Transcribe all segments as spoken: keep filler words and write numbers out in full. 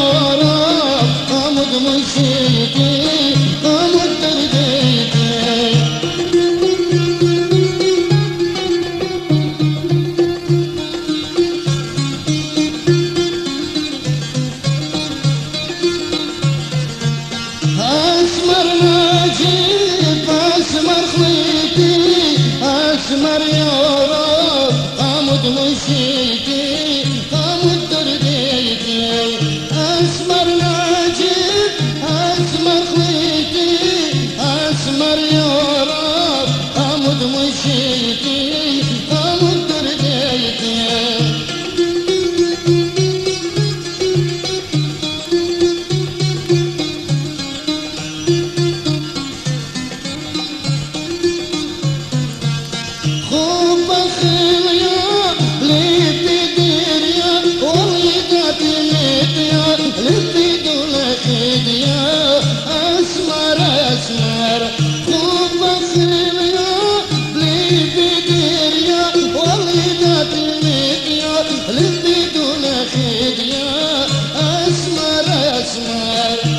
رب أمد مشيتي أمد درديتي أسمر ناجيب أسمر خليتي أسمر يا رب أمد مشيتي أمد درديتي أسمر ناجيب أسمر خليتي أسمر يا رب أمد مشيتي أمد درديتي أسمر أسمر خوب بخيل يا بلي بدير يا وليدات الميت يا لبي دون خيد يا أسمر أسمر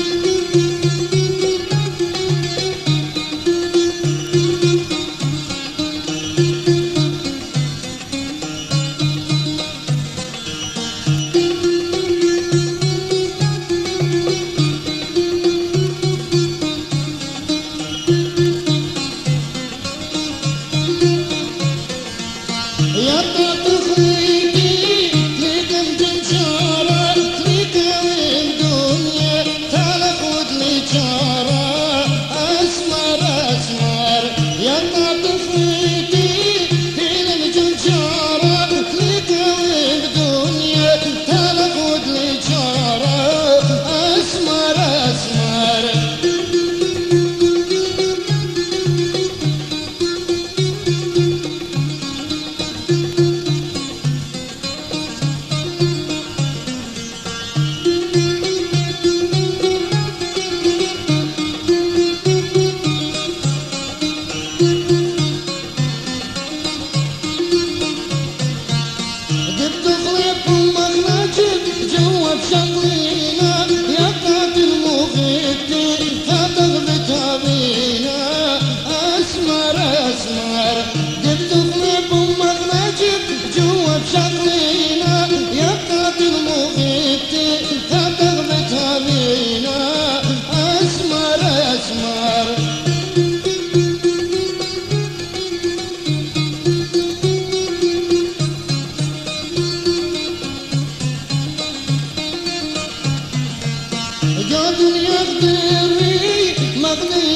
يا تخليدي لقم تنشارة لقوين دنيا تعال خد لي جارة أسمر أسمر يا تخليدي لقم تنشارة لقوين دنيا تعال خد لي جارة أسمر أسمر شغلينا يا قاتل مغيتي فتغبت بينا أسمر أسمر جبت غلب أمك نجيب جوا بشغلينا يا قاتل مغيتي فتغبت بينا أسمر أسمر يا دنيا اقدري ما اقدر